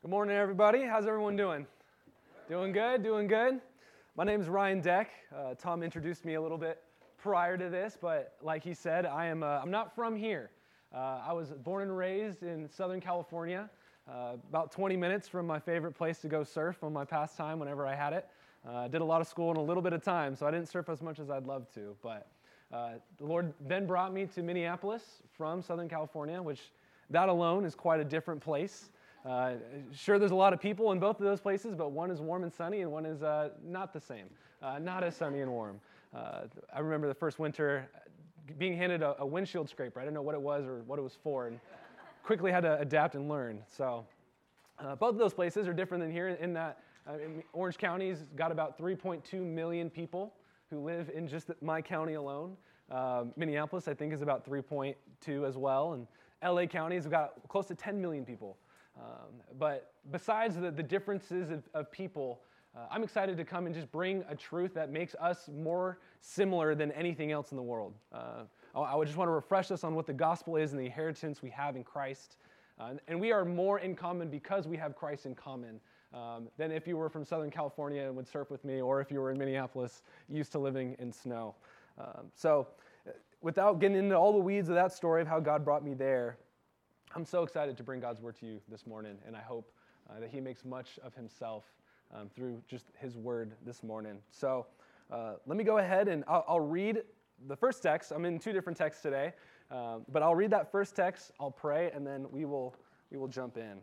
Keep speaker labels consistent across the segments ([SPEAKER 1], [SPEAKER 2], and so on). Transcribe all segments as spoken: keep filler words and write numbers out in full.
[SPEAKER 1] Good morning, everybody. How's everyone doing? Doing good, doing good. My name is Ryan Deck. Uh, Tom introduced me a little bit prior to this, but like he said, I am, uh, I'm not from here. Uh, I was born and raised in Southern California, uh, about twenty minutes from my favorite place to go surf on my pastime whenever I had it. I uh, did a lot of school in a little bit of time, so I didn't surf as much as I'd love to, but uh, the Lord then brought me to Minneapolis from Southern California, which that alone is quite a different place. Uh, sure, there's a lot of people in both of those places, but one is warm and sunny, and one is uh, not the same, uh, not as sunny and warm. Uh, I remember the first winter being handed a, a windshield scraper. I didn't know what it was or what it was for, and quickly had to adapt and learn. So uh, both of those places are different than here in that uh, in Orange County's got about three point two million people who live in just my county alone. Uh, Minneapolis, I think, is about three point two as well, and L A County's got close to ten million people. Um, but besides the, the differences of, of people, uh, I'm excited to come and just bring a truth that makes us more similar than anything else in the world. Uh, I, I would just want to refresh us on what the gospel is and the inheritance we have in Christ. Uh, and we are more in common because we have Christ in common um, than if you were from Southern California and would surf with me, or if you were in Minneapolis, used to living in snow. Um, so without getting into all the weeds of that story of how God brought me there, I'm so excited to bring God's word to you this morning, and I hope uh, that he makes much of himself um, through just his word this morning. So uh, let me go ahead and I'll, I'll read the first text. I'm in two different texts today, uh, but I'll read that first text, I'll pray, and then we will we will jump in.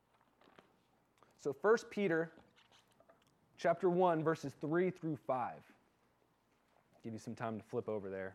[SPEAKER 1] So First Peter chapter one, verses three through five. Give you some time to flip over there.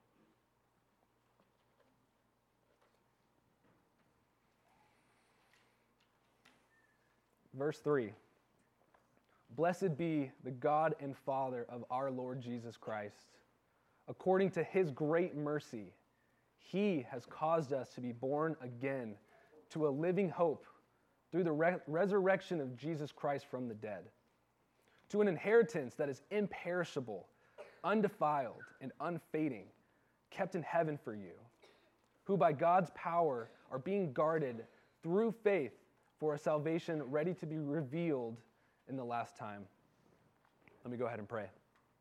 [SPEAKER 1] Verse three, blessed be the God and Father of our Lord Jesus Christ. According to his great mercy, he has caused us to be born again to a living hope through the re- resurrection of Jesus Christ from the dead, to an inheritance that is imperishable, undefiled, and unfading, kept in heaven for you, who by God's power are being guarded through faith for a salvation ready to be revealed in the last time. Let me go ahead and pray.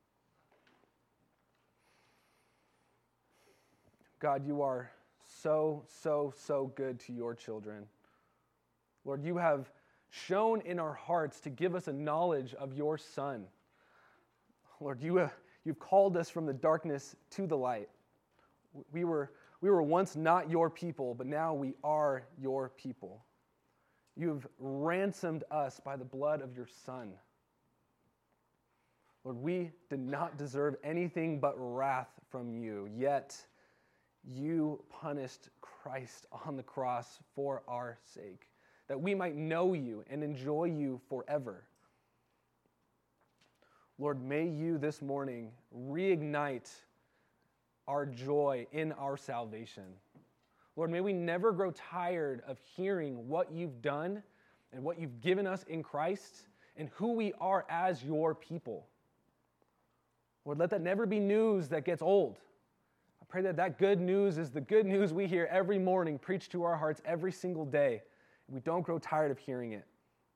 [SPEAKER 1] God, you are so, so, so good to your children. Lord, you have shown in our hearts to give us a knowledge of your Son. Lord, you have, you've called us from the darkness to the light. We were, we were once not your people, but now we are your people. You've ransomed us by the blood of your Son. Lord, we did not deserve anything but wrath from you, yet you punished Christ on the cross for our sake, that we might know you and enjoy you forever. Lord, may you this morning reignite our joy in our salvation. Lord, may we never grow tired of hearing what you've done and what you've given us in Christ and who we are as your people. Lord, let that never be news that gets old. I pray that that good news is the good news we hear every morning, preached to our hearts every single day. And we don't grow tired of hearing it.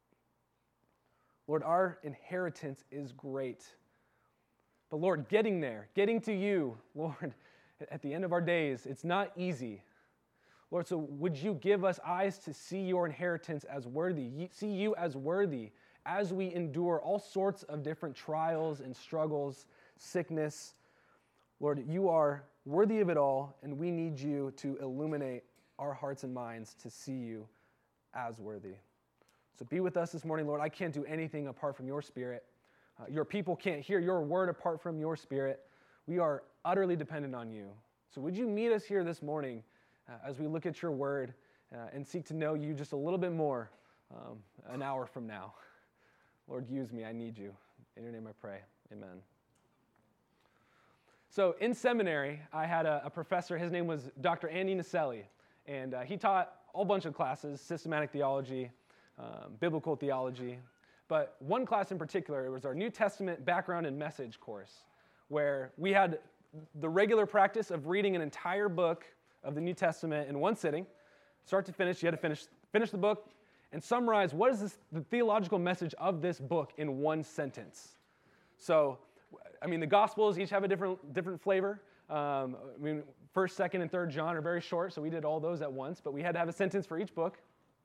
[SPEAKER 1] Lord, our inheritance is great. But Lord, getting there, getting to you, Lord, at the end of our days, it's not easy. Lord, so would you give us eyes to see your inheritance as worthy, see you as worthy as we endure all sorts of different trials and struggles, sickness. Lord, you are worthy of it all, and we need you to illuminate our hearts and minds to see you as worthy. So be with us this morning, Lord. I can't do anything apart from your Spirit. Uh, your people can't hear your word apart from your Spirit. We are utterly dependent on you. So would you meet us here this morning Uh, as we look at your word uh, and seek to know you just a little bit more um, an hour from now. Lord, use me. I need you. In your name I pray. Amen. So in seminary, I had a, a professor. His name was Doctor Andy Naselli, and uh, he taught a whole bunch of classes, systematic theology, um, biblical theology. But one class in particular, it was our New Testament background and message course, where we had the regular practice of reading an entire book of the New Testament in one sitting, start to finish. You had to finish finish the book, and summarize what is this, the theological message of this book in one sentence. So, I mean, the Gospels each have a different, different flavor. Um, I mean, first, second, and third John are very short, so we did all those at once, but we had to have a sentence for each book.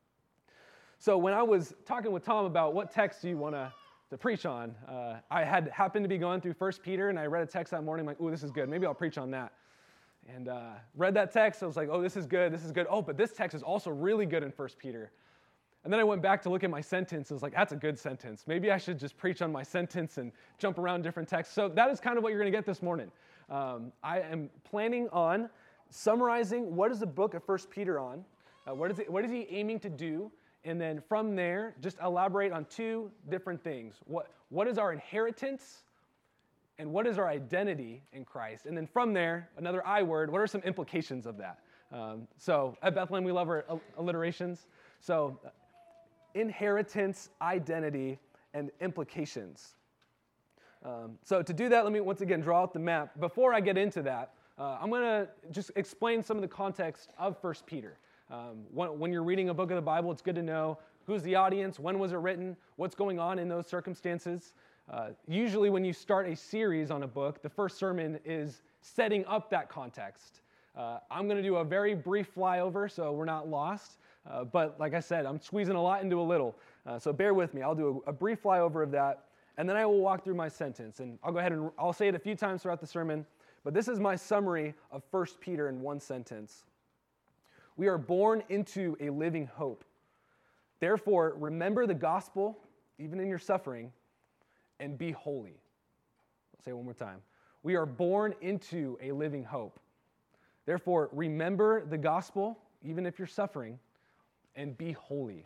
[SPEAKER 1] So when I was talking with Tom about what text do you want to to preach on, uh, I had happened to be going through First Peter, and I read a text that morning, like, ooh, this is good. Maybe I'll preach on that. And uh, read that text. I was like, oh, this is good. This is good. Oh, but this text is also really good in First Peter. And then I went back to look at my sentence. I was like, that's a good sentence. Maybe I should just preach on my sentence and jump around different texts. So that is kind of what you're going to get this morning. Um, I am planning on summarizing what is the book of First Peter on, uh, what is it, what is he aiming to do, and then from there, just elaborate on two different things. What, what is our inheritance, and what is our identity in Christ? And then from there, another I word, what are some implications of that? Um, so at Bethlehem, we love our alliterations. So inheritance, identity, and implications. Um, so to do that, let me once again draw out the map. Before I get into that, uh, I'm going to just explain some of the context of First Peter. Um, when, when you're reading a book of the Bible, it's good to know who's the audience, when was it written, what's going on in those circumstances. Uh, usually when you start a series on a book, the first sermon is setting up that context. Uh, I'm going to do a very brief flyover so we're not lost, uh, but like I said, I'm squeezing a lot into a little, uh, so bear with me. I'll do a, a brief flyover of that, and then I will walk through my sentence, and I'll go ahead and I'll say it a few times throughout the sermon, but this is my summary of First Peter in one sentence. We are born into a living hope. Therefore, remember the gospel, even in your suffering, and be holy. I'll say it one more time. We are born into a living hope. Therefore, remember the gospel, even if you're suffering, and be holy.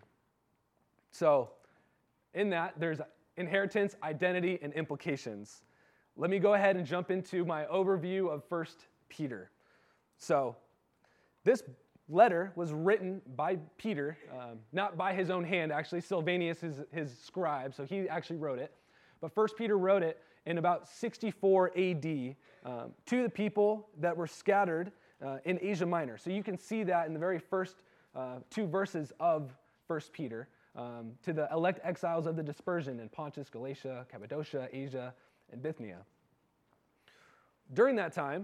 [SPEAKER 1] So, in that, there's inheritance, identity, and implications. Let me go ahead and jump into my overview of First Peter. So, this letter was written by Peter, um, not by his own hand, actually. Sylvanus is his scribe, so he actually wrote it. But First Peter wrote it in about sixty-four A D um, to the people that were scattered uh, in Asia Minor. So you can see that in the very first uh, two verses of First Peter, um, to the elect exiles of the dispersion in Pontus, Galatia, Cappadocia, Asia, and Bithynia. During that time,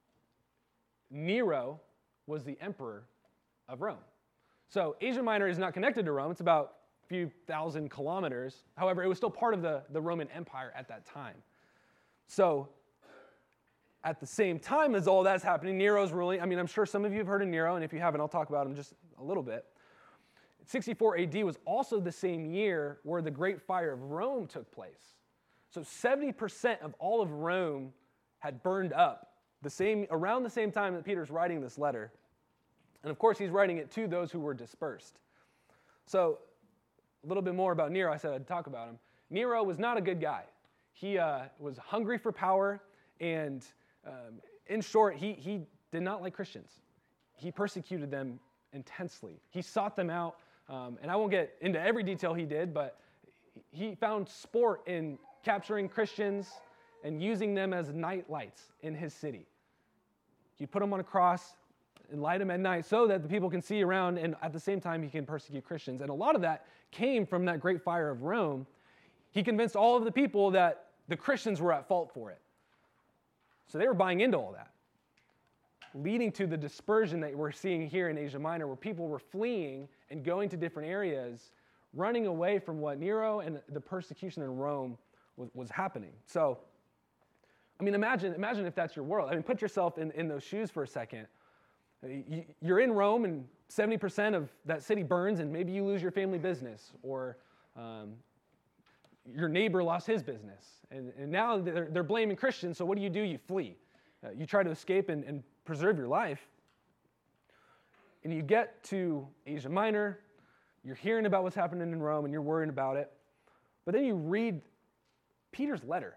[SPEAKER 1] Nero was the emperor of Rome. So Asia Minor is not connected to Rome. It's about a few thousand kilometers. However, it was still part of the, the Roman Empire at that time. So at the same time as all that's happening, Nero's ruling. I mean, I'm sure some of you have heard of Nero, and if you haven't, I'll talk about him just a little bit. sixty-four A D was also the same year where the Great Fire of Rome took place. So seventy percent of all of Rome had burned up the same around the same time that Peter's writing this letter. And of course, he's writing it to those who were dispersed. So a little bit more about Nero. I said I'd talk about him. Nero was not a good guy. He uh, was hungry for power, and um, in short, he, he did not like Christians. He persecuted them intensely. He sought them out, um, and I won't get into every detail he did, but he found sport in capturing Christians and using them as night lights in his city. He'd put them on a cross and light them at night so that the people can see around, and at the same time he can persecute Christians. And a lot of that came from that great fire of Rome. He convinced all of the people that the Christians were at fault for it. So they were buying into all that, leading to the dispersion that we're seeing here in Asia Minor, where people were fleeing and going to different areas, running away from what Nero and the persecution in Rome was, was happening. So, I mean, imagine, imagine if that's your world. I mean, put yourself in, in those shoes for a second. You're in Rome, and seventy percent of that city burns, and maybe you lose your family business, or um, your neighbor lost his business. And, and now they're, they're blaming Christians, so what do you do? You flee. Uh, you try to escape and, and preserve your life. And you get to Asia Minor, you're hearing about what's happening in Rome, and you're worrying about it. But then you read Peter's letter.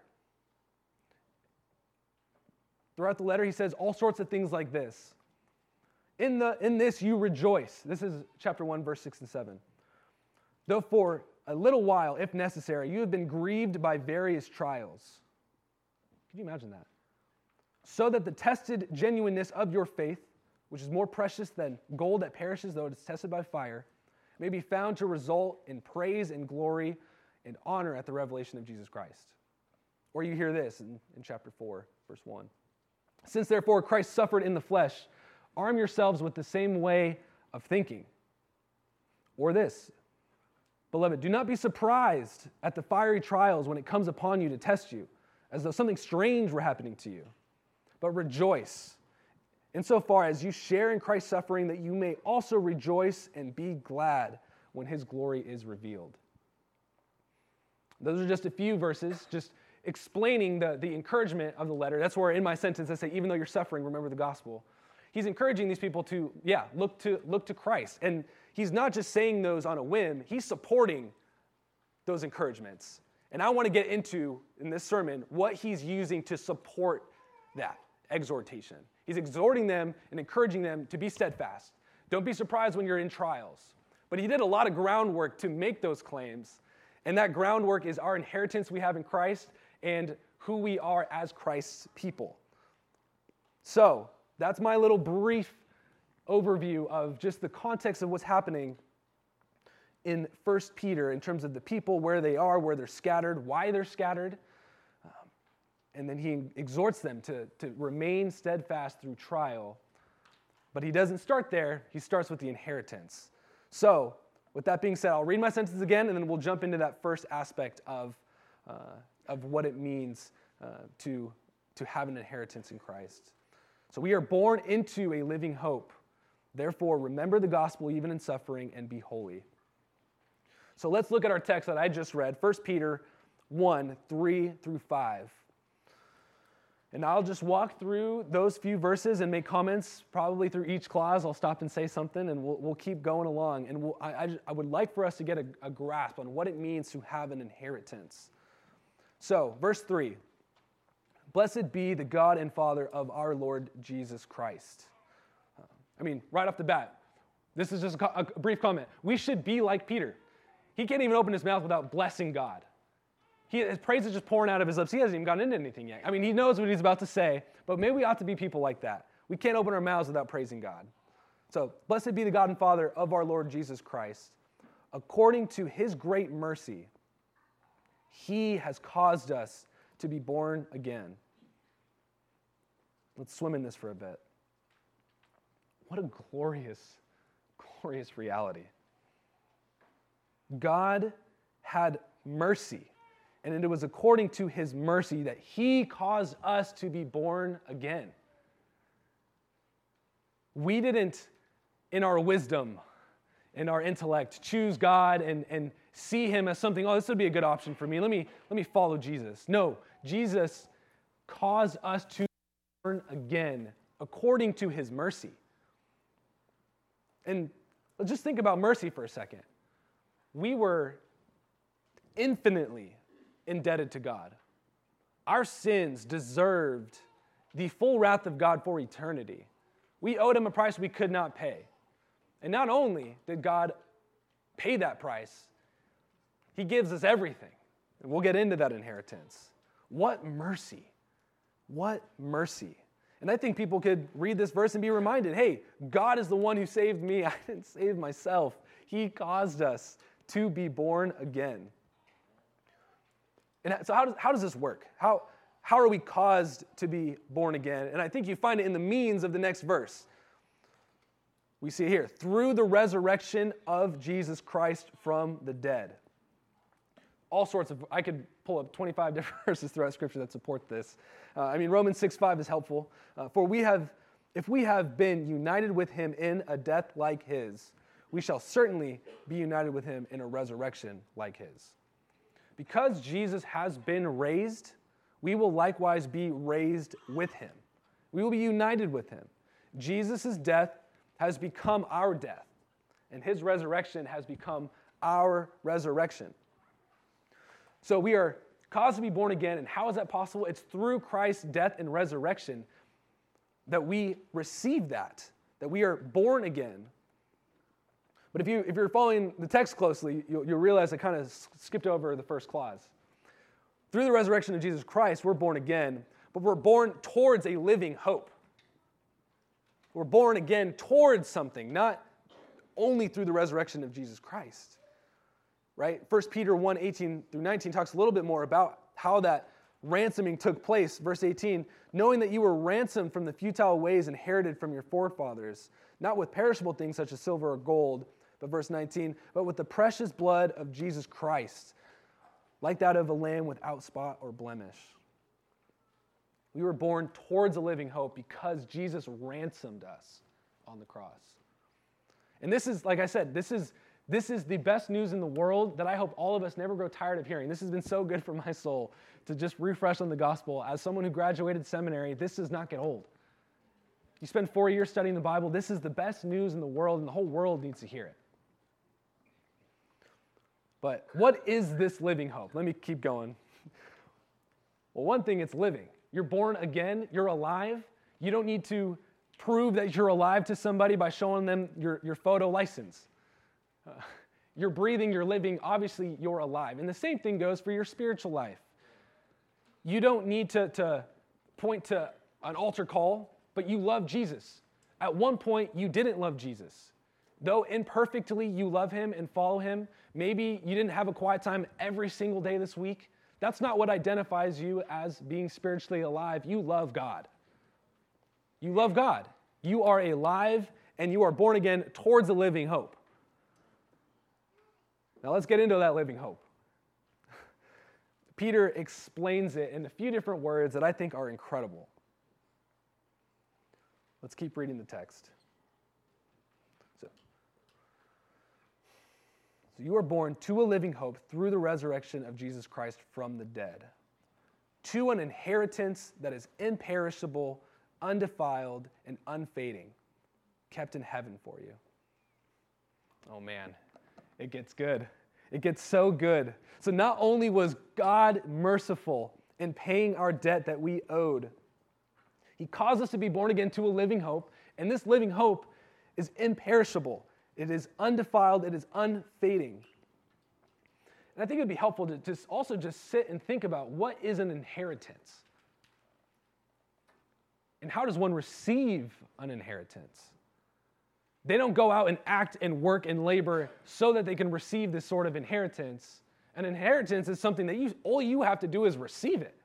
[SPEAKER 1] Throughout the letter, he says all sorts of things like this. In, the, in this you rejoice. This is chapter one, verse six and seven. Though for a little while, if necessary, you have been grieved by various trials. Can you imagine that? So that the tested genuineness of your faith, which is more precious than gold that perishes, though it is tested by fire, may be found to result in praise and glory and honor at the revelation of Jesus Christ. Or you hear this in, in chapter four, verse one. Since therefore Christ suffered in the flesh, arm yourselves with the same way of thinking. Or this, beloved, do not be surprised at the fiery trials when it comes upon you to test you, as though something strange were happening to you. But rejoice, insofar as you share in Christ's suffering, that you may also rejoice and be glad when his glory is revealed. Those are just a few verses, just explaining the, the encouragement of the letter. That's where in my sentence I say, even though you're suffering, remember the gospel. He's encouraging these people to, yeah, look to look to Christ. And he's not just saying those on a whim, he's supporting those encouragements. And I want to get into, in this sermon, what he's using to support that exhortation. He's exhorting them and encouraging them to be steadfast. Don't be surprised when you're in trials. But he did a lot of groundwork to make those claims. And that groundwork is our inheritance we have in Christ and who we are as Christ's people. So, that's my little brief overview of just the context of what's happening in First Peter in terms of the people, where they are, where they're scattered, why they're scattered. Um, and then he exhorts them to, to remain steadfast through trial. But he doesn't start there. He starts with the inheritance. So, with that being said, I'll read my sentence again, and then we'll jump into that first aspect of, uh, of what it means uh, to, to have an inheritance in Christ. So we are born into a living hope. Therefore, remember the gospel even in suffering and be holy. So let's look at our text that I just read, First Peter one, three through five. And I'll just walk through those few verses and make comments probably through each clause. I'll stop and say something, and we'll, we'll keep going along. And we'll, I, I, I would like for us to get a, a grasp on what it means to have an inheritance. So, verse three. Blessed be the God and Father of our Lord Jesus Christ. Uh, I mean, right off the bat, this is just a, co- a brief comment. We should be like Peter. He can't even open his mouth without blessing God. He, his praise is just pouring out of his lips. He hasn't even gotten into anything yet. I mean, he knows what he's about to say, but maybe we ought to be people like that. We can't open our mouths without praising God. So, blessed be the God and Father of our Lord Jesus Christ. According to his great mercy, he has caused us to be born again. Let's swim in this for a bit. What a glorious, glorious reality. God had mercy, and it was according to his mercy that he caused us to be born again. We didn't, in our wisdom, in our intellect, choose God and, and see him as something, oh, this would be a good option for me. Let me, let me follow Jesus. No, Jesus caused us to be born again according to his mercy. And let's just think about mercy for a second. We were infinitely indebted to God. Our sins deserved the full wrath of God for eternity. We owed him a price we could not pay. And not only did God pay that price, he gives us everything. And we'll get into that inheritance. What mercy. What mercy. And I think people could read this verse and be reminded, hey, God is the one who saved me. I didn't save myself. He caused us to be born again. And so how does, how does this work? How, how are we caused to be born again? And I think you find it in the means of the next verse. We see it here, through the resurrection of Jesus Christ from the dead. All sorts of, I could pull up twenty-five different verses throughout Scripture that support this. Uh, I mean, Romans six five is helpful. Uh, For we have, if we have been united with him in a death like his, we shall certainly be united with him in a resurrection like his. Because Jesus has been raised, we will likewise be raised with him. We will be united with him. Jesus' death has become our death, and his resurrection has become our resurrection. So we are caused to be born again, and how is that possible? It's through Christ's death and resurrection that we receive that, that we are born again. But if, you, if you're following the text closely, you'll, you'll realize I kind of skipped over the first clause. Through the resurrection of Jesus Christ, we're born again, but we're born towards a living hope. We're born again towards something, not only through the resurrection of Jesus Christ. Right? First Peter one, eighteen through nineteen talks a little bit more about how that ransoming took place. Verse eighteen, knowing that you were ransomed from the futile ways inherited from your forefathers, not with perishable things such as silver or gold, but verse nineteen, but with the precious blood of Jesus Christ, like that of a lamb without spot or blemish. We were born towards a living hope because Jesus ransomed us on the cross. And this is, like I said, this is This is the best news in the world that I hope all of us never grow tired of hearing. This has been so good for my soul to just refresh on the gospel. As someone who graduated seminary, this does not get old. You spend four years studying the Bible, this is the best news in the world, and the whole world needs to hear it. But what is this living hope? Let me keep going. Well, one thing, it's living. You're born again, you're alive. You don't need to prove that you're alive to somebody by showing them your, your photo license. Uh, you're breathing, you're living, obviously you're alive. And the same thing goes for your spiritual life. You don't need to, to point to an altar call, but you love Jesus. At one point, you didn't love Jesus. Though imperfectly you love him and follow him, maybe you didn't have a quiet time every single day this week. That's not what identifies you as being spiritually alive. You love God. You love God. You are alive and you are born again towards a living hope. Now let's get into that living hope. Peter explains it in a few different words that I think are incredible. Let's keep reading the text. So, so you are born to a living hope through the resurrection of Jesus Christ from the dead, to an inheritance that is imperishable, undefiled, and unfading, kept in heaven for you. Oh man, it gets good. It gets so good. So not only was God merciful in paying our debt that we owed, he caused us to be born again to a living hope, and this living hope is imperishable. It is undefiled. It is unfading. And I think it would be helpful to just also just sit and think about what is an inheritance? And how does one receive an inheritance? They don't go out and act and work and labor so that they can receive this sort of inheritance. An inheritance is something that you all you have to do is receive it.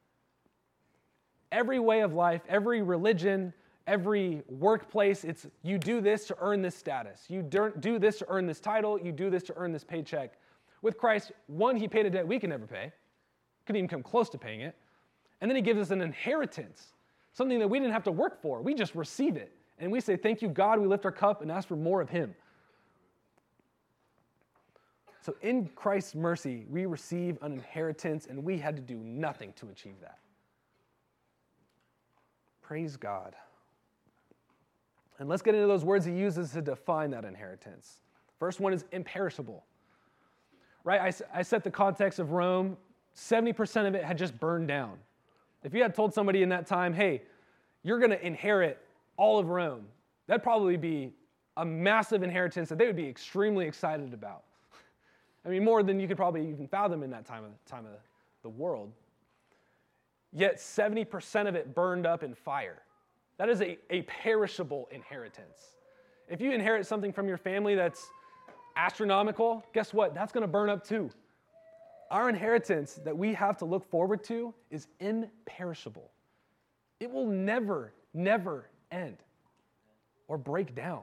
[SPEAKER 1] Every way of life, every religion, every workplace, it's you do this to earn this status. You do this to earn this title. You do this to earn this paycheck. With Christ, one, he paid a debt we can never pay. Couldn't even come close to paying it. And then he gives us an inheritance, something that we didn't have to work for. We just receive it. And we say, thank you, God. We lift our cup and ask for more of him. So in Christ's mercy, we receive an inheritance, and we had to do nothing to achieve that. Praise God. And let's get into those words he uses to define that inheritance. First one is imperishable. Right? I, I set the context of Rome. seventy percent of it had just burned down. If you had told somebody in that time, hey, you're going to inherit all of Rome, that'd probably be a massive inheritance that they would be extremely excited about. I mean, more than you could probably even fathom in that time of, time of the world. Yet seventy percent of it burned up in fire. That is a, a perishable inheritance. If you inherit something from your family that's astronomical, guess what? That's going to burn up too. Our inheritance that we have to look forward to is imperishable. It will never, never end or break down.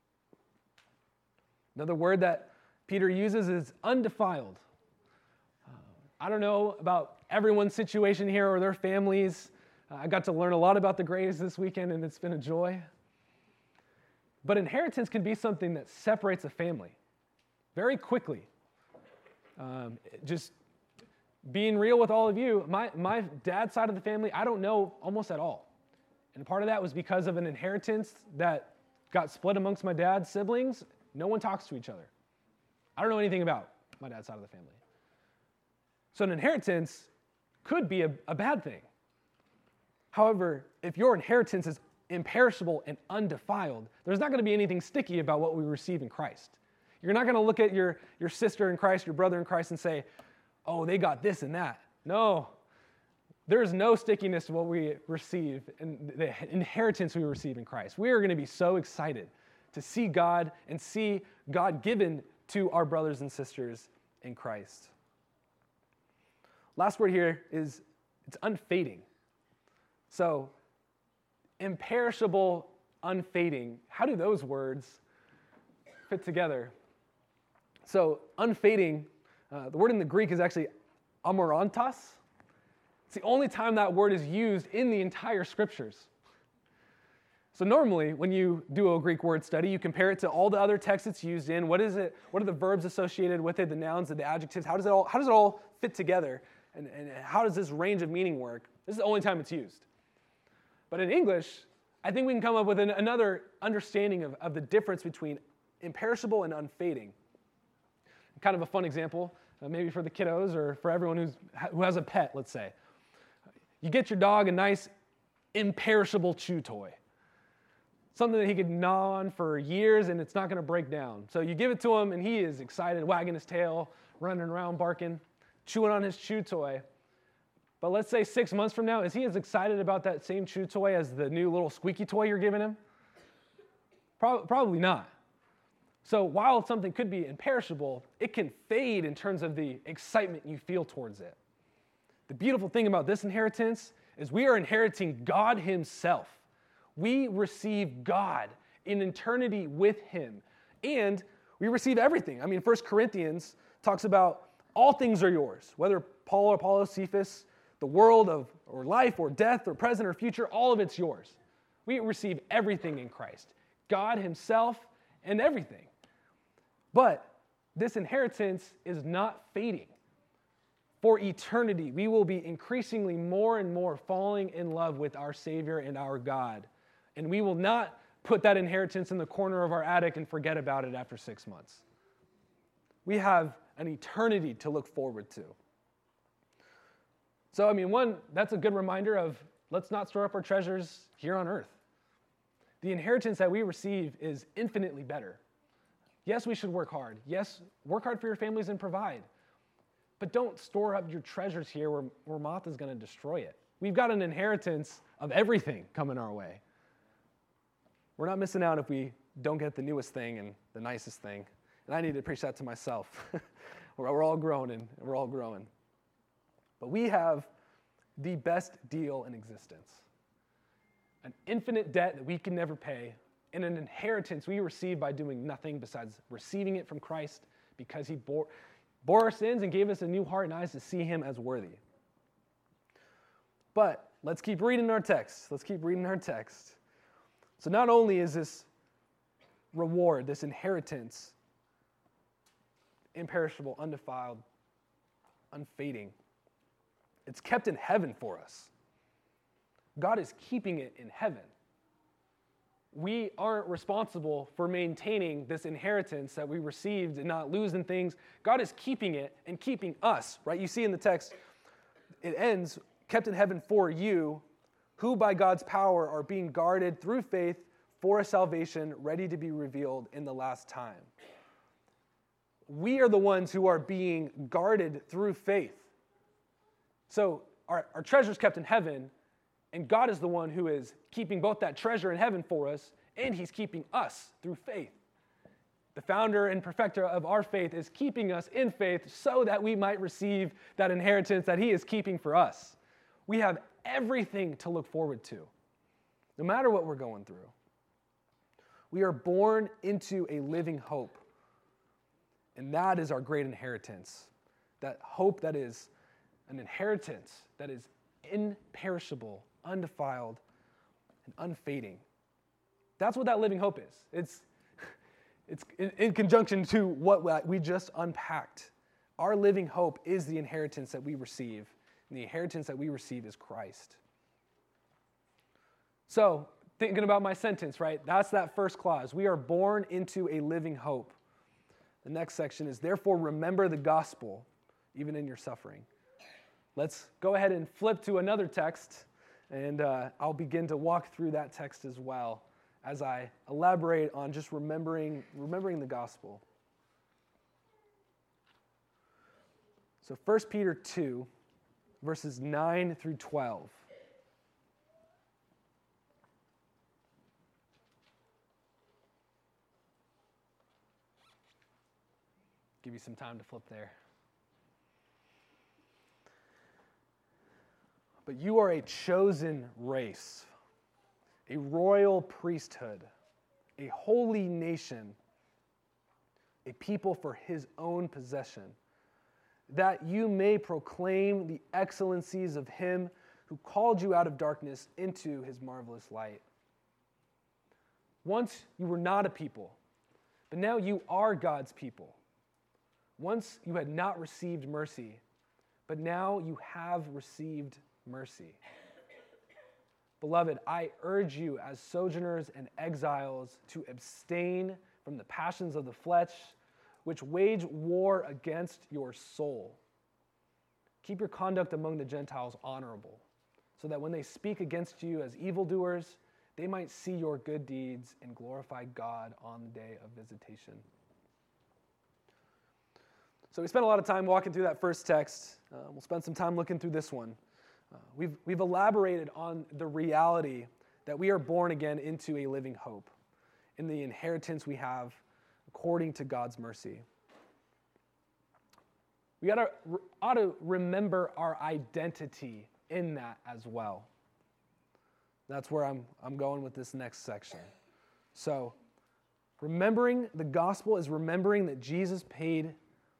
[SPEAKER 1] Another word that Peter uses is undefiled. Uh, I don't know about everyone's situation here or their families. Uh, I got to learn a lot about the Grays this weekend, and it's been a joy. But inheritance can be something that separates a family very quickly. Um, just being real with all of you, my, my dad's side of the family, I don't know almost at all. And part of that was because of an inheritance that got split amongst my dad's siblings. No one talks to each other. I don't know anything about my dad's side of the family. So an inheritance could be a, a bad thing. However, if your inheritance is imperishable and undefiled, there's not going to be anything sticky about what we receive in Christ. You're not going to look at your, your sister in Christ, your brother in Christ, and say, oh, they got this and that. No. There's no stickiness to what we receive and the inheritance we receive in Christ. We are going to be so excited to see God and see God given to our brothers and sisters in Christ. Last word here is it's unfading. So, imperishable, unfading. How do those words fit together? So, unfading, uh, the word in the Greek is actually amarantos. It's the only time that word is used in the entire scriptures. So normally, when you do a Greek word study, you compare it to all the other texts it's used in. What is it? What are the verbs associated with it, the nouns, the adjectives? How does it all, how does it all fit together? And, and how does this range of meaning work? This is the only time it's used. But in English, I think we can come up with an, another understanding of, of the difference between imperishable and unfading. Kind of a fun example, uh, maybe for the kiddos or for everyone who's, who has a pet, let's say. You get your dog a nice imperishable chew toy. Something that he could gnaw on for years and it's not going to break down. So you give it to him and he is excited, wagging his tail, running around, barking, chewing on his chew toy. But let's say six months from now, is he as excited about that same chew toy as the new little squeaky toy you're giving him? Pro- probably not. So while something could be imperishable, it can fade in terms of the excitement you feel towards it. The beautiful thing about this inheritance is we are inheriting God himself. We receive God in eternity with him. And we receive everything. I mean, First Corinthians talks about all things are yours, whether Paul or Apollos, Cephas, the world of or life or death or present or future, all of it's yours. We receive everything in Christ, God himself and everything. But this inheritance is not fading. For eternity, we will be increasingly more and more falling in love with our Savior and our God. And we will not put that inheritance in the corner of our attic and forget about it after six months. We have an eternity to look forward to. So, I mean, one, that's a good reminder of let's not store up our treasures here on earth. The inheritance that we receive is infinitely better. Yes, we should work hard. Yes, work hard for your families and provide. But don't store up your treasures here where, where moth is going to destroy it. We've got an inheritance of everything coming our way. We're not missing out if we don't get the newest thing and the nicest thing. And I need to preach that to myself. We're all growing and we're all growing. But we have the best deal in existence. An infinite debt that we can never pay, and an inheritance we receive by doing nothing besides receiving it from Christ because he bore, bore our sins and gave us a new heart and eyes to see him as worthy. But let's keep reading our text. Let's keep reading our text. So not only is this reward, this inheritance, imperishable, undefiled, unfading, it's kept in heaven for us. God is keeping it in heaven. We aren't responsible for maintaining this inheritance that we received and not losing things. God is keeping it and keeping us, right? You see in the text, it ends, kept in heaven for you, who by God's power are being guarded through faith for a salvation ready to be revealed in the last time. We are the ones who are being guarded through faith. So our, our treasure is kept in heaven, and God is the one who is keeping both that treasure in heaven for us, and he's keeping us through faith. The founder and perfecter of our faith is keeping us in faith so that we might receive that inheritance that he is keeping for us. We have everything to look forward to, no matter what we're going through. We are born into a living hope, and that is our great inheritance. That hope that is an inheritance that is imperishable, undefiled, and unfading. That's what that living hope is. It's, it's in, in conjunction to what we just unpacked. Our living hope is the inheritance that we receive, and the inheritance that we receive is Christ. So, thinking about my sentence, right? That's that first clause. We are born into a living hope. The next section is, therefore, remember the gospel, even in your suffering. Let's go ahead and flip to another text, and uh, I'll begin to walk through that text as well as I elaborate on just remembering, remembering the gospel. So First Peter two, verses nine through twelve. give you some time to flip there. But you are a chosen race, a royal priesthood, a holy nation, a people for his own possession, that you may proclaim the excellencies of him who called you out of darkness into his marvelous light. Once you were not a people, but now you are God's people. Once you had not received mercy, but now you have received mercy. Beloved, I urge you as sojourners and exiles to abstain from the passions of the flesh, which wage war against your soul. Keep your conduct among the Gentiles honorable, so that when they speak against you as evildoers, they might see your good deeds and glorify God on the day of visitation. So we spent a lot of time walking through that first text. Uh, we'll spend some time looking through this one. Uh, we've, we've elaborated on the reality that we are born again into a living hope in the inheritance we have according to God's mercy. We gotta, ought to remember our identity in that as well. That's where I'm, I'm going with this next section. So, remembering the gospel is remembering that Jesus paid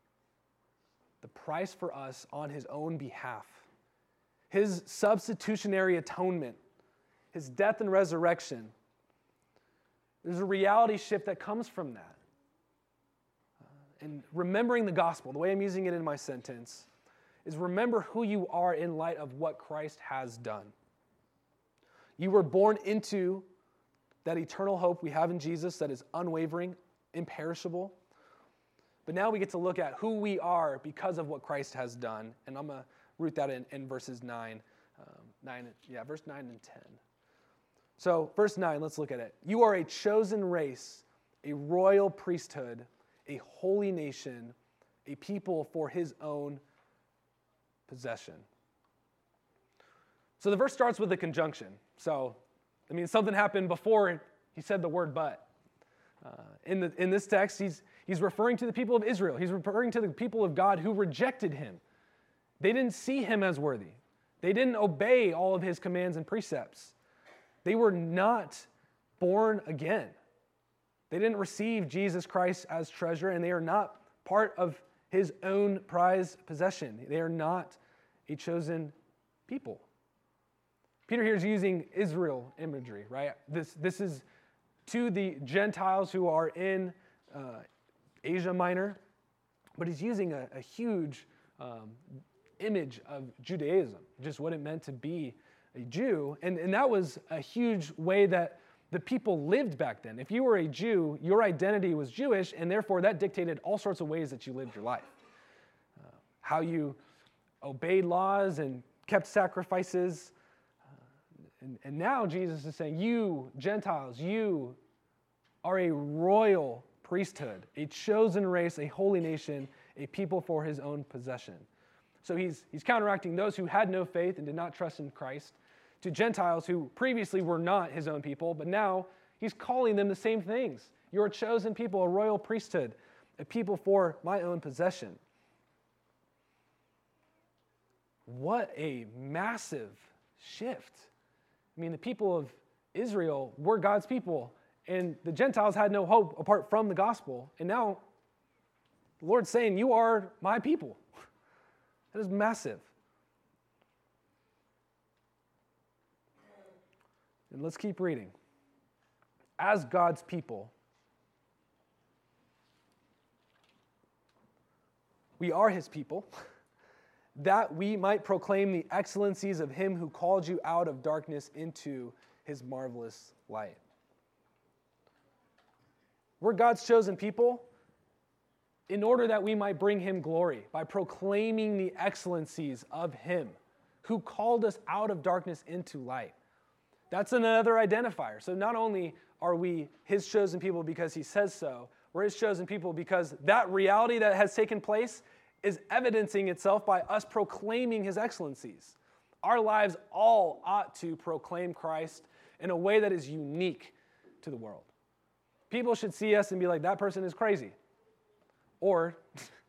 [SPEAKER 1] the price for us on his own behalf. His substitutionary atonement, his death and resurrection. There's a reality shift that comes from that. Uh, and remembering the gospel, the way I'm using it in my sentence, is remember who you are in light of what Christ has done. You were born into that eternal hope we have in Jesus that is unwavering, imperishable. But now we get to look at who we are because of what Christ has done. And I'm going to root that in, in verses nine, um, nine, yeah, verse nine and ten. So, verse nine, let's look at it. You are a chosen race, a royal priesthood, a holy nation, a people for his own possession. So the verse starts with a conjunction. So, I mean, something happened before he said the word but. Uh, in, the, in this text, he's, he's referring to the people of Israel. He's referring to the people of God who rejected him. They didn't see him as worthy. They didn't obey all of his commands and precepts. They were not born again. They didn't receive Jesus Christ as treasure, and they are not part of his own prized possession. They are not a chosen people. Peter here is using Israel imagery, right? This, this is to the Gentiles who are in uh, Asia Minor, but he's using a, a huge um, image of Judaism, just what it meant to be a Jew. And, and that was a huge way that the people lived back then. If you were a Jew, your identity was Jewish, and therefore that dictated all sorts of ways that you lived your life. Uh, how you obeyed laws and kept sacrifices. Uh, and, and now Jesus is saying, you, Gentiles, you are a royal priesthood, a chosen race, a holy nation, a people for his own possession. So he's, he's counteracting those who had no faith and did not trust in Christ to Gentiles who previously were not his own people, but now he's calling them the same things. You're a chosen people, a royal priesthood, a people for my own possession. What a massive shift. I mean, the people of Israel were God's people, and the Gentiles had no hope apart from the gospel. And now the Lord's saying, you are my people. That is massive. And let's keep reading. As God's people, we are his people, that we might proclaim the excellencies of him who called you out of darkness into his marvelous light. We're God's chosen people in order that we might bring him glory by proclaiming the excellencies of him who called us out of darkness into light. That's another identifier. So not only are we his chosen people because he says so, we're his chosen people because that reality that has taken place is evidencing itself by us proclaiming his excellencies. Our lives all ought to proclaim Christ in a way that is unique to the world. People should see us and be like, that person is crazy. Or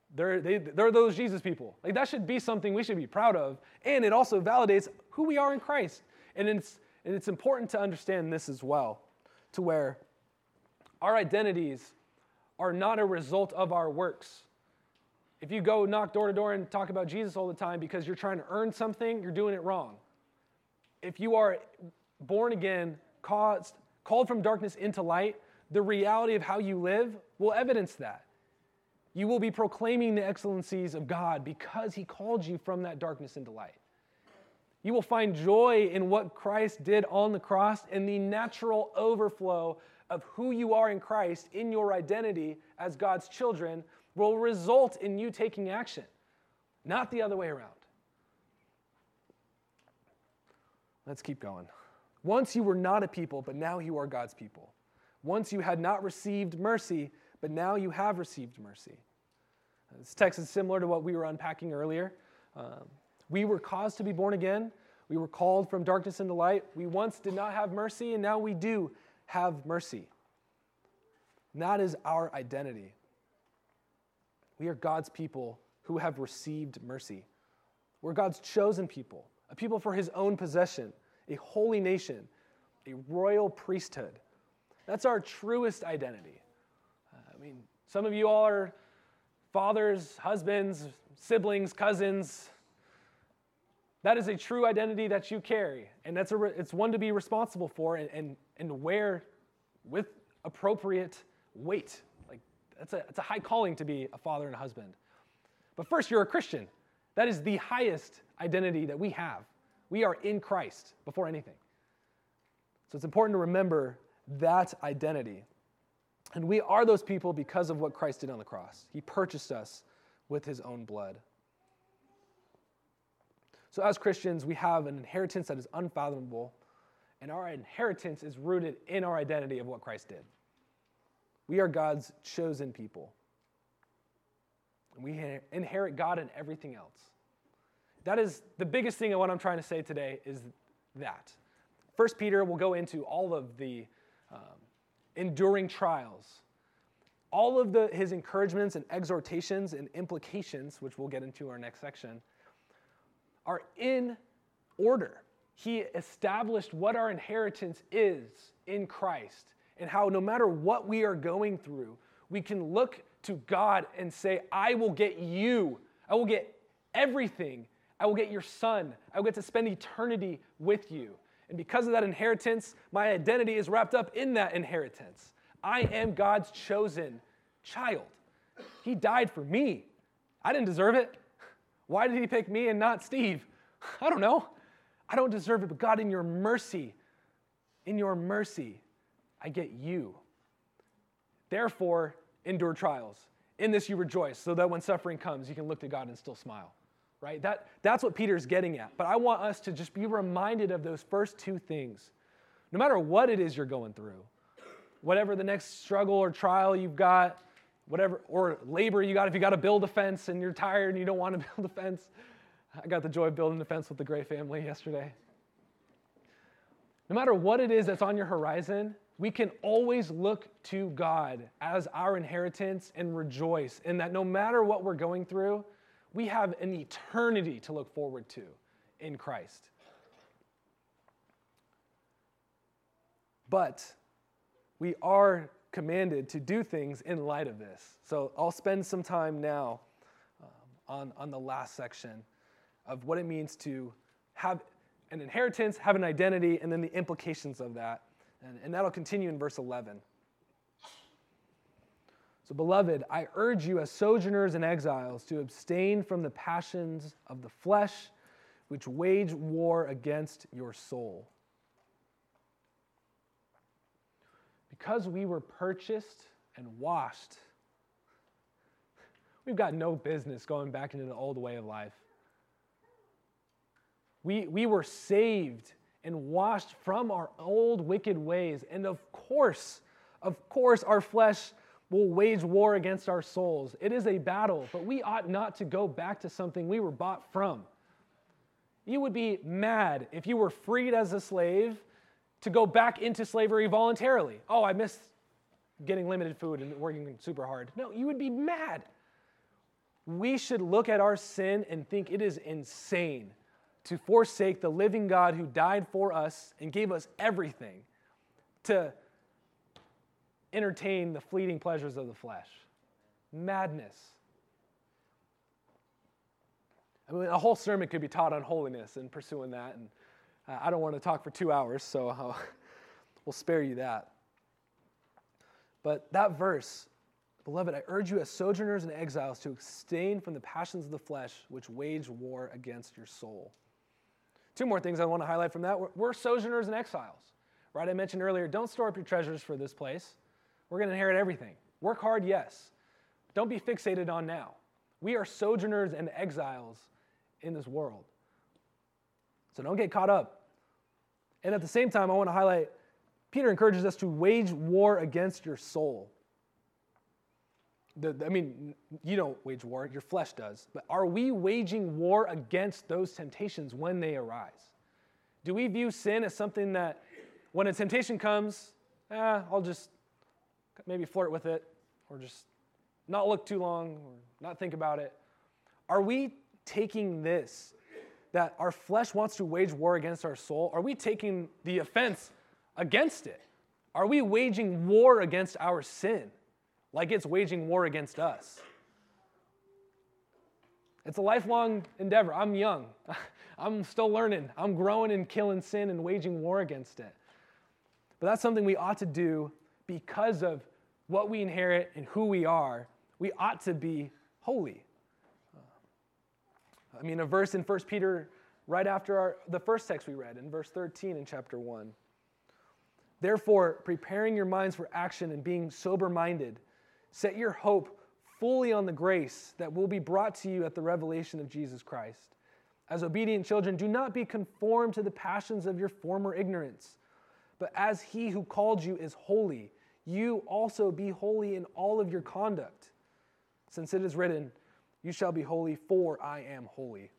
[SPEAKER 1] They're, they, they're those Jesus people. Like that should be something we should be proud of. And it also validates who we are in Christ. And it's, and it's important to understand this as well, to where our identities are not a result of our works. If you go knock door to door and talk about Jesus all the time because you're trying to earn something, you're doing it wrong. If you are born again, caused, called from darkness into light, the reality of how you live will evidence that. You will be proclaiming the excellencies of God because he called you from that darkness into light. You will find joy in what Christ did on the cross and the natural overflow of who you are in Christ in your identity as God's children will result in you taking action, not the other way around. Let's keep going. Once you were not a people, but now you are God's people. Once you had not received mercy, but now you have received mercy. This text is similar to what we were unpacking earlier. Um, we were caused to be born again. We were called from darkness into light. We once did not have mercy, and now we do have mercy. And that is our identity. We are God's people who have received mercy. We're God's chosen people, a people for his own possession, a holy nation, a royal priesthood. That's our truest identity. Uh, I mean, some of you all are fathers, husbands, siblings, cousins. That is a true identity that you carry, and that's a, it's one to be responsible for and, and, and wear with appropriate weight. Like that's a, it's a high calling to be a father and a husband. But first, you're a Christian. That is the highest identity that we have. We are in Christ before anything. So it's important to remember that identity. And we are those people because of what Christ did on the cross. He purchased us with his own blood. So as Christians, we have an inheritance that is unfathomable, and our inheritance is rooted in our identity of what Christ did. We are God's chosen people. And we inherit God in everything else. That is the biggest thing of what I'm trying to say today is that. First Peter will go into all of the um, enduring trials, all of the, his encouragements and exhortations and implications, which we'll get into our next section, are in order. He established what our inheritance is in Christ and how no matter what we are going through, we can look to God and say, I will get you. I will get everything. I will get your son. I will get to spend eternity with you. And because of that inheritance, my identity is wrapped up in that inheritance. I am God's chosen child. He died for me. I didn't deserve it. Why did he pick me and not Steve? I don't know. I don't deserve it, but God, in your mercy, in your mercy, I get you. Therefore, endure trials. In this you rejoice, so that when suffering comes, you can look to God and still smile. Right? That, that's what Peter's getting at. But I want us to just be reminded of those first two things. No matter what it is you're going through, whatever the next struggle or trial you've got, whatever, or labor you got, if you got to build a fence and you're tired and you don't want to build a fence. I got the joy of building a fence with the Gray family yesterday. No matter what it is that's on your horizon, we can always look to God as our inheritance and rejoice in that no matter what we're going through, we have an eternity to look forward to in Christ. But we are commanded to do things in light of this. So I'll spend some time now um, on, on the last section of what it means to have an inheritance, have an identity, and then the implications of that. And, and that'll continue in verse eleven. So, beloved, I urge you as sojourners and exiles to abstain from the passions of the flesh, which wage war against your soul. Because we were purchased and washed, we've got no business going back into the old way of life. We, we were saved and washed from our old wicked ways. And of course, of course, our flesh will wage war against our souls. It is a battle, but we ought not to go back to something we were bought from. You would be mad if you were freed as a slave to go back into slavery voluntarily. Oh, I miss getting limited food and working super hard. No, you would be mad. we should look at our sin and think it is insane to forsake the living God who died for us and gave us everything to entertain the fleeting pleasures of the flesh. Madness. I mean, a whole sermon could be taught on holiness and pursuing that, and uh, I don't want to talk for two hours, so I'll, we'll spare you that. But that verse, beloved, I urge you as sojourners and exiles to abstain from the passions of the flesh which wage war against your soul. Two more things I want to highlight from that. We're, we're sojourners and exiles, right? I mentioned earlier, don't store up your treasures for this place. We're going to inherit everything. Work hard, yes. Don't be fixated on now. We are sojourners and exiles in this world. So don't get caught up. And at the same time, I want to highlight, Peter encourages us to wage war against your soul. The, I mean, you don't wage war, your flesh does. But are we waging war against those temptations when they arise? Do we view sin as something that when a temptation comes, eh, I'll just maybe flirt with it, or just not look too long, or not think about it? Are we taking this, that our flesh wants to wage war against our soul, are we taking the offense against it? Are we waging war against our sin like it's waging war against us? It's a lifelong endeavor. I'm young. I'm still learning. I'm growing and killing sin and waging war against it. But that's something we ought to do because of what we inherit and who we are. We ought to be holy. I mean, a verse in First Peter right after our, the first text we read, in verse thirteen in chapter one. Therefore, preparing your minds for action and being sober-minded, set your hope fully on the grace that will be brought to you at the revelation of Jesus Christ. As obedient children, do not be conformed to the passions of your former ignorance, but as he who called you is holy, you also be holy in all of your conduct. Since it is written, you shall be holy, for I am holy.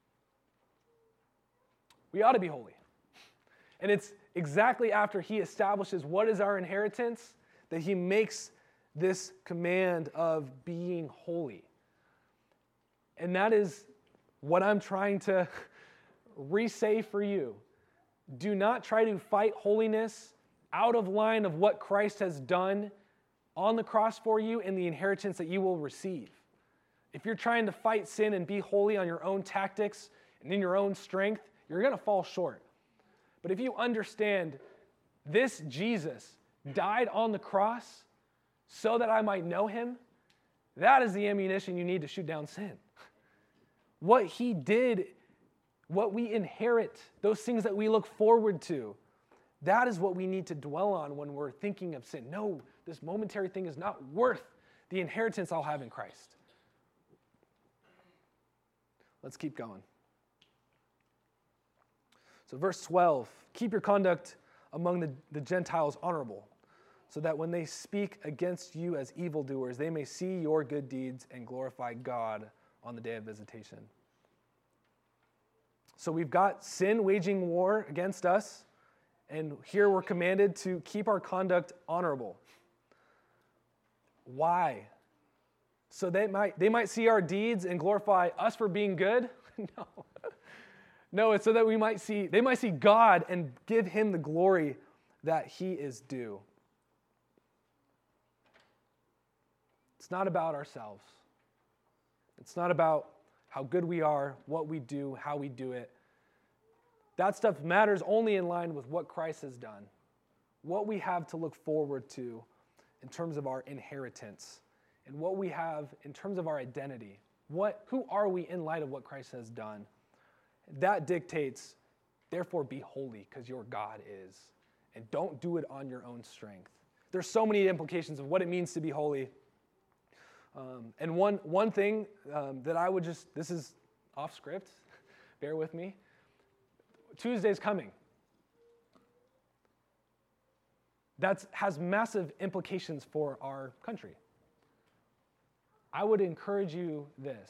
[SPEAKER 1] We ought to be holy. And it's exactly after he establishes what is our inheritance that he makes this command of being holy. And that is what I'm trying to re-say for you. Do not try to fight holiness out of line of what Christ has done on the cross for you and the inheritance that you will receive. If you're trying to fight sin and be holy on your own tactics and in your own strength, you're going to fall short. But if you understand this Jesus died on the cross so that I might know him, that is the ammunition you need to shoot down sin. What he did, what we inherit, those things that we look forward to, that is what we need to dwell on when we're thinking of sin. No, this momentary thing is not worth the inheritance I'll have in Christ. Let's keep going. So verse twelve, keep your conduct among the, the Gentiles honorable, so that when they speak against you as evildoers, they may see your good deeds and glorify God on the day of visitation. So we've got sin waging war against us, and here we're commanded to keep our conduct honorable. Why? So they might, they might see our deeds and glorify us for being good? No. No, it's so that we might see, they might see God and give him the glory that he is due. It's not about ourselves. It's not about how good we are, what we do, how we do it. That stuff matters only in line with what Christ has done, what we have to look forward to in terms of our inheritance, and what we have in terms of our identity. What, who are we in light of what Christ has done? That dictates, therefore be holy, because your God is. And don't do it on your own strength. There's so many implications of what it means to be holy. Um, and one, one thing um, that I would just, this is off script, bear with me. Tuesday's coming. That has massive implications for our country. I would encourage you this.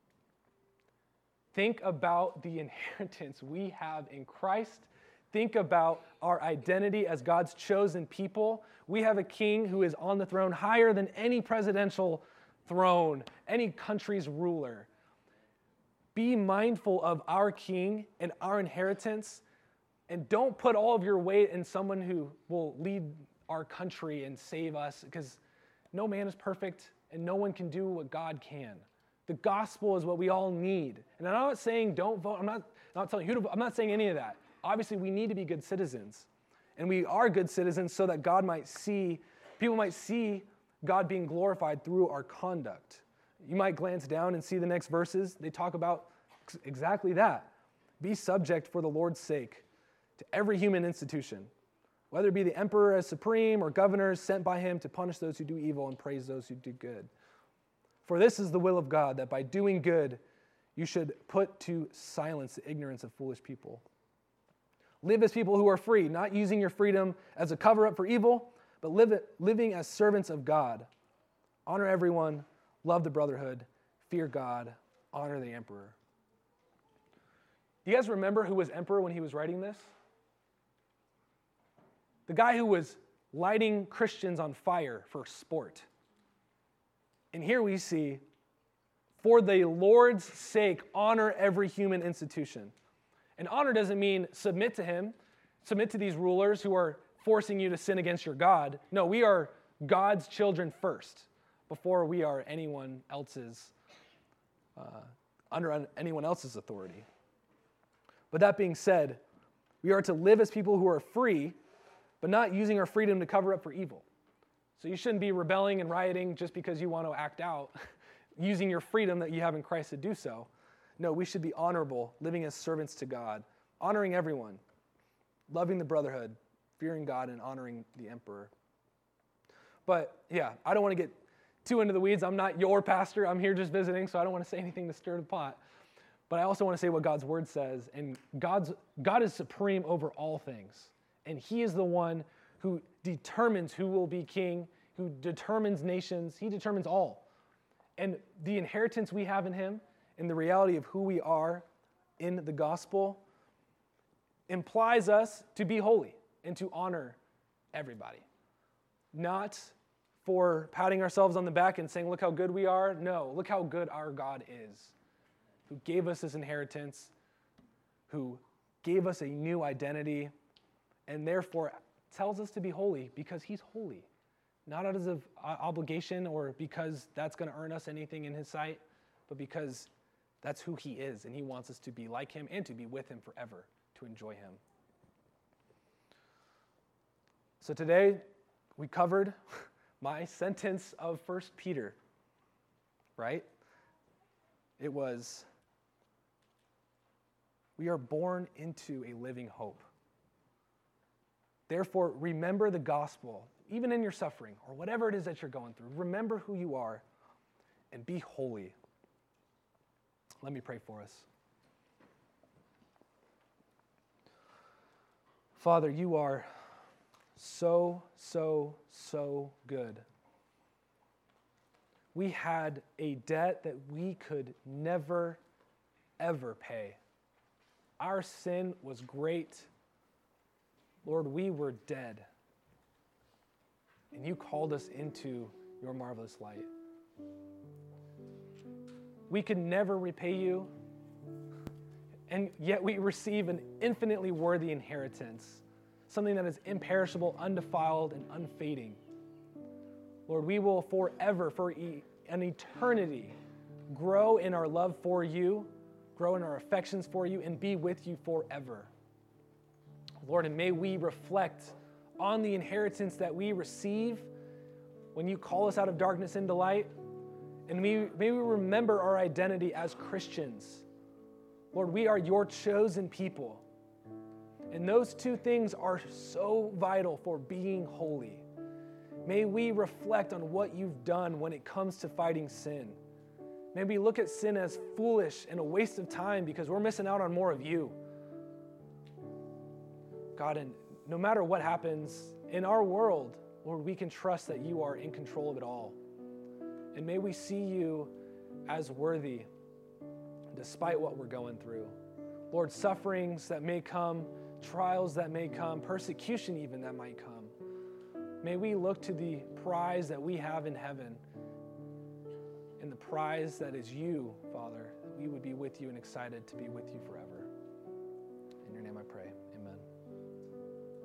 [SPEAKER 1] Think about the inheritance we have in Christ. Think about our identity as God's chosen people. We have a king who is on the throne higher than any presidential throne, any country's ruler. Be mindful of our King and our inheritance, and don't put all of your weight in someone who will lead our country and save us, because no man is perfect and no one can do what God can. The gospel is what we all need. And I'm not saying don't vote. I'm not, not telling you who to vote. I'm not saying any of that. Obviously, we need to be good citizens. And we are good citizens so that God might see, people might see God being glorified through our conduct. You might glance down and see the next verses. They talk about exactly that. Be subject for the Lord's sake to every human institution, whether it be the emperor as supreme or governors sent by him to punish those who do evil and praise those who do good. For this is the will of God, that by doing good you should put to silence the ignorance of foolish people. Live as people who are free, not using your freedom as a cover-up for evil, but live it, living as servants of God. Honor everyone, love the brotherhood, fear God, honor the emperor. Do you guys remember who was emperor when he was writing this? The guy who was lighting Christians on fire for sport. And here we see, for the Lord's sake, honor every human institution. And honor doesn't mean submit to him, submit to these rulers who are forcing you to sin against your God. No, we are God's children first, before we are anyone else's, uh, under anyone else's authority. But that being said, we are to live as people who are free, but not using our freedom to cover up for evil. So you shouldn't be rebelling and rioting just because you want to act out, using your freedom that you have in Christ to do so. No, we should be honorable, living as servants to God, honoring everyone, loving the brotherhood, fearing God, and honoring the emperor. But yeah, I don't want to get too into the weeds. I'm not your pastor. I'm here just visiting, so I don't want to say anything to stir the pot. But I also want to say what God's word says. And God's God is supreme over all things. And he is the one who determines who will be king, who determines nations. He determines all. And the inheritance we have in him and the reality of who we are in the gospel implies us to be holy and to honor everybody. Not for patting ourselves on the back and saying, look how good we are. No, look how good our God is, who gave us his inheritance, who gave us a new identity, and therefore tells us to be holy because he's holy. Not out of obligation or because that's going to earn us anything in his sight, but because that's who he is, and he wants us to be like him and to be with him forever, to enjoy him. So today, we covered my sentence of First Peter, right? It was, we are born into a living hope. Therefore, remember the gospel, even in your suffering or whatever it is that you're going through. Remember who you are and be holy. Let me pray for us. Father, you are so, so, so good. We had a debt that we could never, ever pay. Our sin was great. Lord, we were dead. And you called us into your marvelous light. We could never repay you, and yet we receive an infinitely worthy inheritance, something that is imperishable, undefiled, and unfading. Lord, we will forever, for e- an eternity, grow in our love for you, grow in our affections for you, and be with you forever. Lord, and may we reflect on the inheritance that we receive when you call us out of darkness into light, and may, may we remember our identity as Christians. Lord, we are your chosen people. And those two things are so vital for being holy. May we reflect on what you've done when it comes to fighting sin. May we look at sin as foolish and a waste of time because we're missing out on more of you. God, and no matter what happens in our world, Lord, we can trust that you are in control of it all. And may we see you as worthy despite what we're going through. Lord, sufferings that may come, trials that may come, persecution even that might come. May we look to the prize that we have in heaven in the prize that is you, Father, that we would be with you and excited to be with you forever.